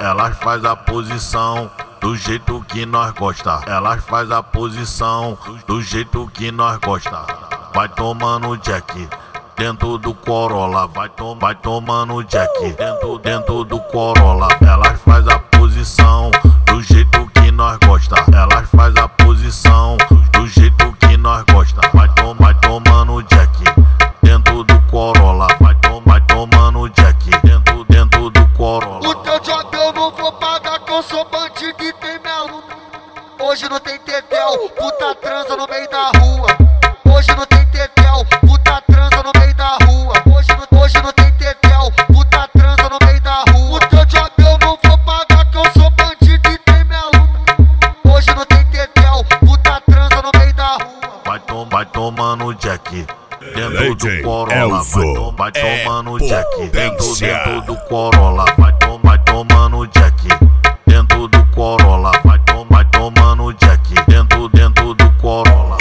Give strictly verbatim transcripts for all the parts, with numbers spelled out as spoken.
Elas faz a posição do jeito que nós gosta. Elas faz a posição do jeito que nós gosta. Vai tomando Jack dentro do Corolla, vai, tom, vai tomando Jack dentro, dentro do Corolla. Elas faz a posição do jeito que nós gosta. Elas faz a posição do jeito que nós gosta. Vai, tom, vai tomando Jack dentro do Corolla, vai, tom, vai tomando Jack dentro, dentro do Corolla. O teu job eu não vou pagar, que eu sou bandido e tem minha luta. Hoje não tem tetel, puta transa no meio da rua. Hoje não tem tetel, puta transa no meio da rua. Hoje não, hoje não tem tetel, puta transa no meio da rua. O teu job eu não vou pagar, que eu sou bandido e tem minha luta. Hoje não tem tetel, puta transa no meio da rua. Vai, tom, vai tomando Jack dentro do Corolla, vai, tom, vai tomando Jack dentro, dentro do Corolla, vai, tom, vai tomando Jack dentro do Corolla, vai, tom, vai tomando Jack dentro, dentro do Corolla.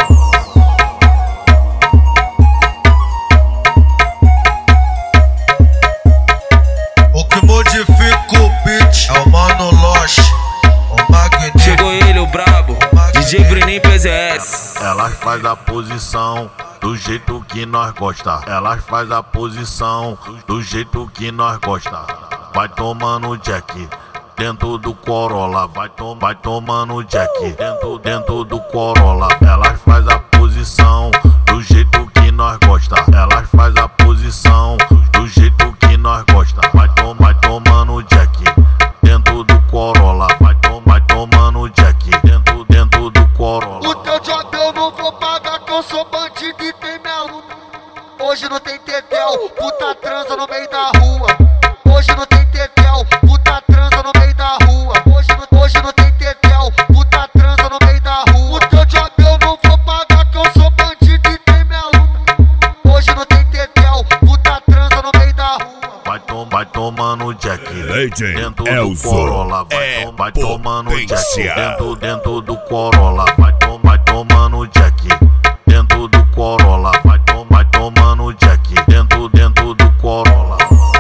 O que modifica o beat é o Mano Loche, o Magneto. Chegou ele, o brabo, D J Bruninho P Z S. Elas faz a posição do jeito que nós gosta. Elas faz a posição do jeito que nós gosta. Vai tomando Jack dentro do Corolla, vai, tom, vai tomando Jack dentro, dentro do Corolla. Elas faz a posição do jeito que nós gosta. Elas faz a posição do jeito que nós gosta. Vai, tom, vai tomando Jack dentro do Corolla, vai, tom, vai tomando Jack dentro, dentro do Corolla. O teu job eu não vou pagar, que eu sou bandido e tem minha luta. Hoje não tem tetel, puta transa no meio da rua. Hoje não tem tetel, puta transa no meio da rua. Hoje não, hoje não tem tetel, puta transa no meio da rua. O teu job eu não vou pagar, que eu sou bandido e tem minha luta. Hoje não tem tetel, puta transa no meio da rua. Vai, tom, vai tomando Jack Legend dentro do Elzo Corolla, vai, é tom, vai tomando Jack potência. dentro, dentro do Corolla, vai, tom, vai tomando Jack dentro do Corolla, vai, tom, vai tomando Jack dentro, dentro do Corolla.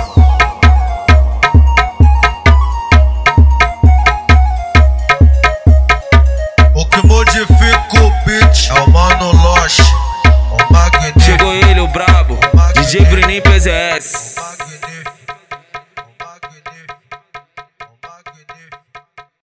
O que modifica o beat é o Mano Loche, o Magneto. Chegou ele, o brabo, D J Bruninho P Z S.